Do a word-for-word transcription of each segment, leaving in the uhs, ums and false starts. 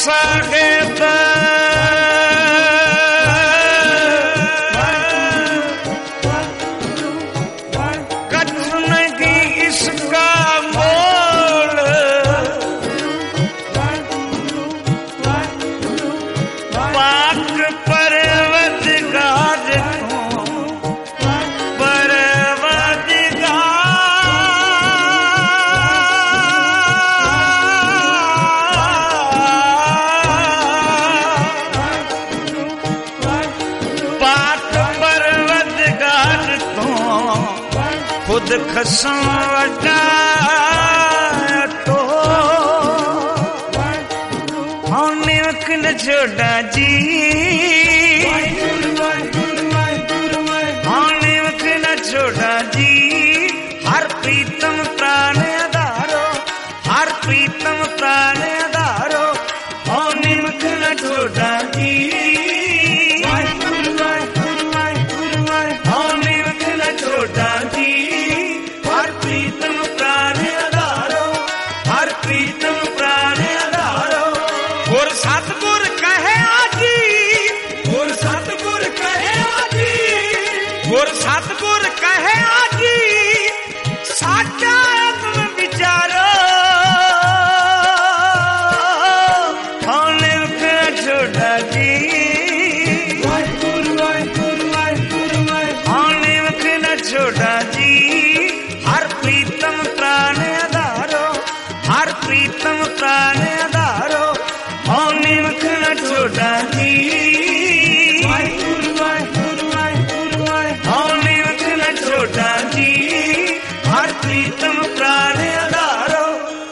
ਸਾਹਿਬ ਕਥਨਗੀ ਇਸਕਾ mall ਪਾਕ ਪਰਵਤਗਾਰ खुद खसम वटा तो होने वक्त न छोड़ा जी होने वक्त न छोड़ा जी हर प्रीतम प्राण आधारो हर प्रीतम प्राण आधारो होने वक्त न छोड़ा जी होने वक्त न छोड़ा जी प्रीतम प्राण आधारो हर प्रीतम प्राण आधारो गुर सतगुर कहे आजी गुर सतगुर कहे आजी गुर सतगुर कहे आजी साचा आत्म विचारो होने का छोड़ा जी होने का छोड़ा जी हर प्रीतम प्राण आधारो हर प्रीतम प्राण आधारो होने वक्त न छोड़ा जी होने वक्त न छोड़ा जी हर प्रीतम प्राण आधारो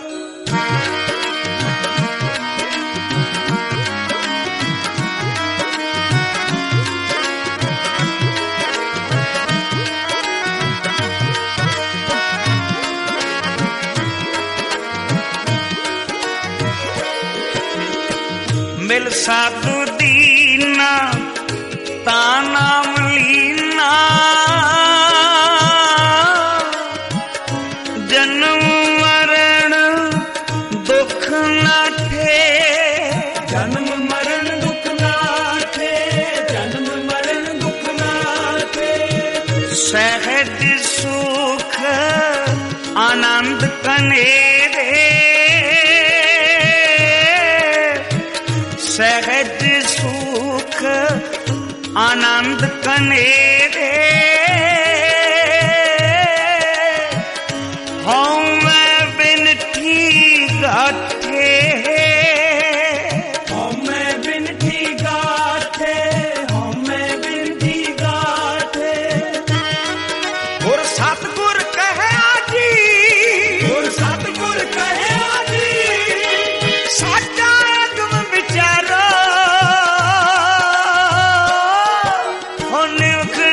मिल साधु दीना ताना मलीना जन्म मरण दुख ना थे जन्म मरण दुख ना थे जन्म मरण दुख ना थे सहज सुख आनंद कनेरे सहज सुख आनंद कनेरे हूँ मैं बिनठी गाथे हूँ मैं बिनठी गाथे हूँ मैं बिनठी गाथे गुर सतगुर कहे आजी गुर सतगुर कहे आजी साचा विचारो होने वक्त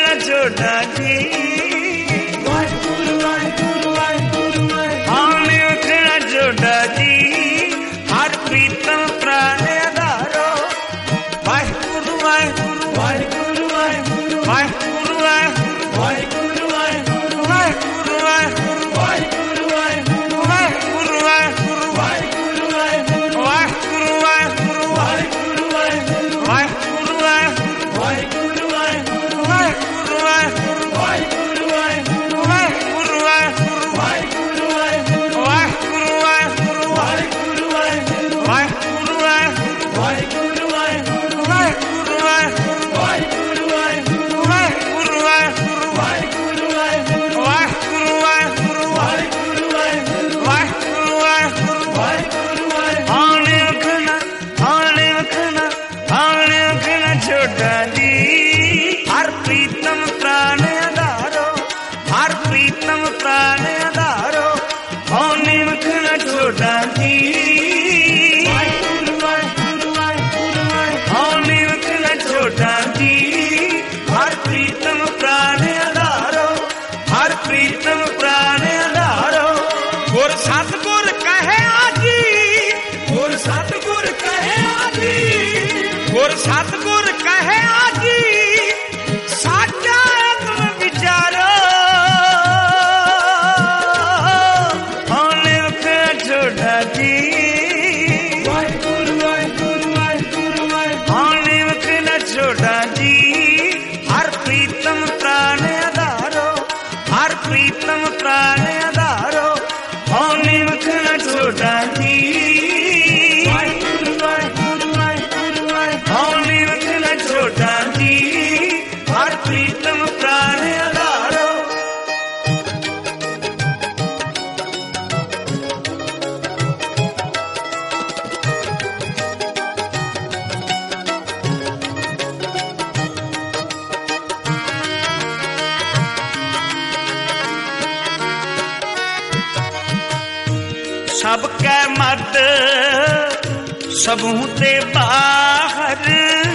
सबके मद सबू ते बाहर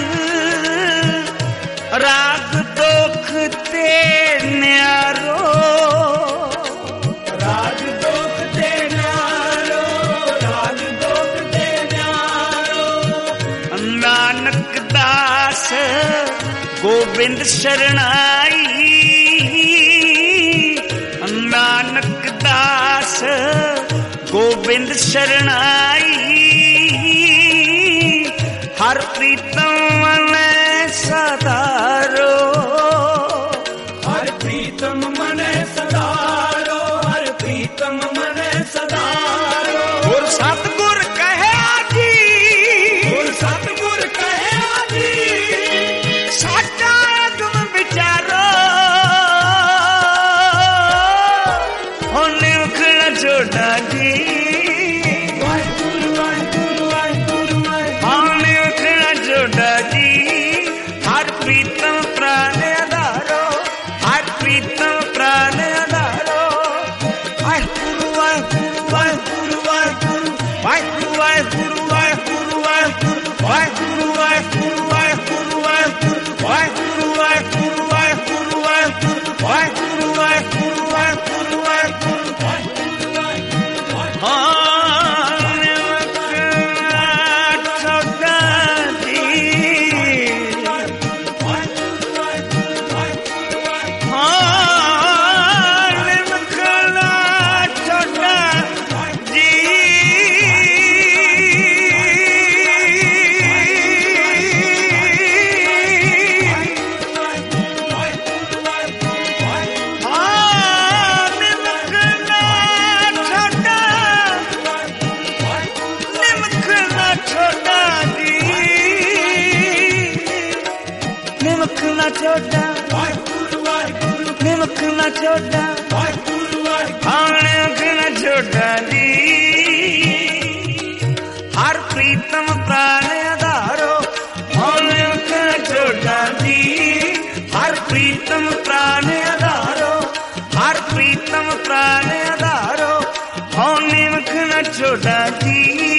राग दुख ते न्यारो राग दुख ते न्यारो राग दुख ते न्यारो नानक दास गोबिंद शरणाई नानक दास गोबिंद शरणाई हर प्रीतम मन सदारो हर प्रीतम मन सदारो हर प्रीतम मन सदारो गुर सतगुर कहे आजी गुर सतगुर कहे आजी साचा तुम विचारो होने उखड़ा छोड़ा जी हर प्रीतम प्राण आधारो हर प्रीतम प्राण आधारो वाहिगुरु वाहिगुरु वाहिगुरु वाहिगुरु वाहिगुरु वाहिगुरु वाहिगुरु वाहिगुरु वाहिगुरु वाहिगुरु वाहिगुरु वाहिगुरु वाहिगुरु वाहिगुरु वाहिगुरु वाहिगुरु वाहिगुरु वाहिगुरु हाँ छोटा निमक ना छोटा निमक ना छोटा जी हर प्रीतम प्राण आधारो निमक ना छोटा जी हर प्रीतम प्राण आधारो हर प्रीतम प्राण आधारो निमक ना छोटा जी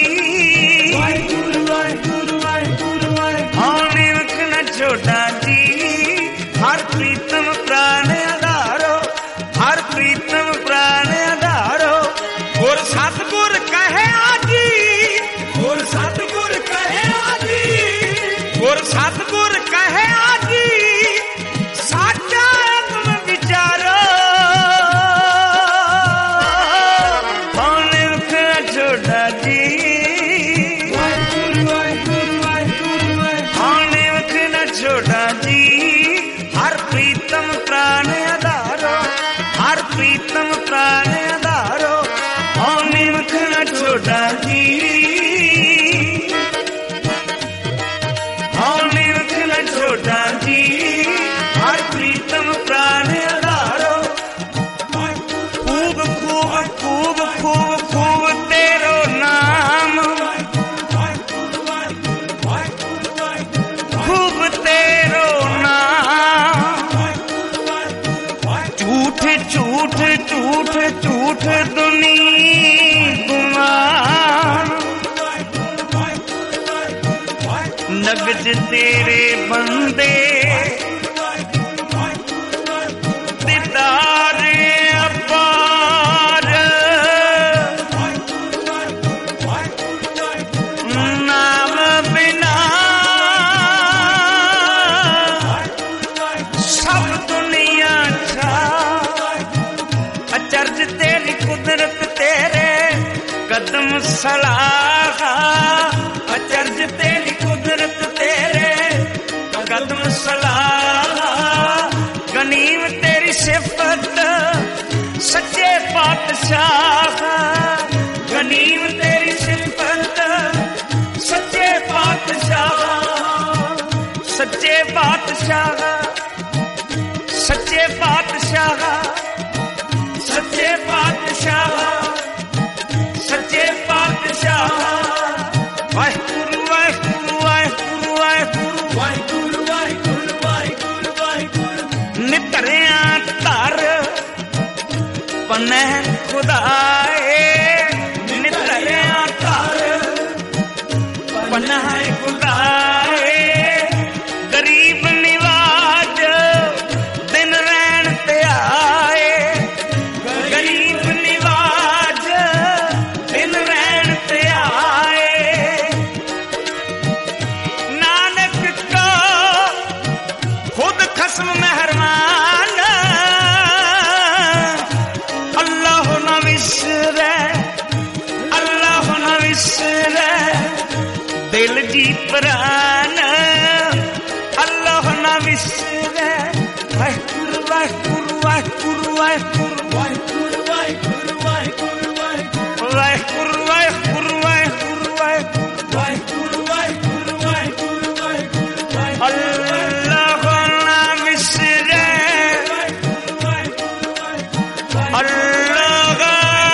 निमक ना छोटा जी हर प्रीतम प्राण आधारो हर प्रीतम प्राण आधारो गुर सतगुर कहे आजी गुर सतगुर कहे आजी गुर सतगुर कहे आजी साचा तुम विचारो होने उखड़ा छोटा जी होने उखड़ा छोटा जी हर प्रीतम प्राण आधारो हर प्रीतम प्राण आधारो होने उखड़ा छोटा जी होने उखड़ा छोटा जी हर प्रीतम प्राण आधारो खूब खूब खूब खूब खूब तेरो नाम खूब तेरो झूठ झूठ झूठ दुनिया गुमान नगज तेरे बंदे दीदारे अपार नाम बिना सब दुनिया छा अचरज तेरी कुदरत तेरे कदम सलाह अचरज तेरी कुदरत तेरे कदम सलाह गनीम तेरी सिफत सच्चे पातशाह गनीम तेरी सिफत सच्चे पातशाह सच्चे पातशाह सच्चे पातशाह सच्चे पातशाह सच्चे पातशाह वाहिगुरु वाहिगुरु वाहिगुरु वाहिगुरु वाहिगुरु वाहिगुरु वाहिगुरु नितरिया धर पनह खुदाए नित वाहिगुरू दाए गरीब निवाज दिन रैन ते आए गरीब निवाज दिन रैन ते आए नानक को खुद खस्म मेहरबान अल्लाह न विसरे अल्लाह न विसरे दिल जी प्राण अल्लाह न विसरे वाहिगुरू वाहिगुरू वाहिगुरू वाहिगुरू वाहिगुरू वाहिगुरू वाहिगुरू वाहिगुरू वाहिगुरू वाहिगुरू वाहिगुरू वाहिगुरू वाहिगुरू अल्लाह न विसरे अल्लाह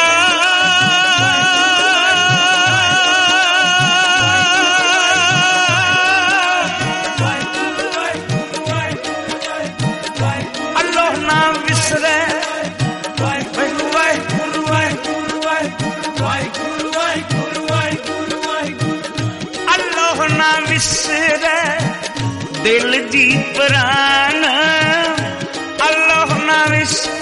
अल्लाह ना विसरे वाहिगुरू वाहिगुरू वाहिगुरू वाहिगुरू वाहिगुरू वाहिगुरू अल्लाह ना विसरे दिल जी प्राण अल्लाह ना विसरे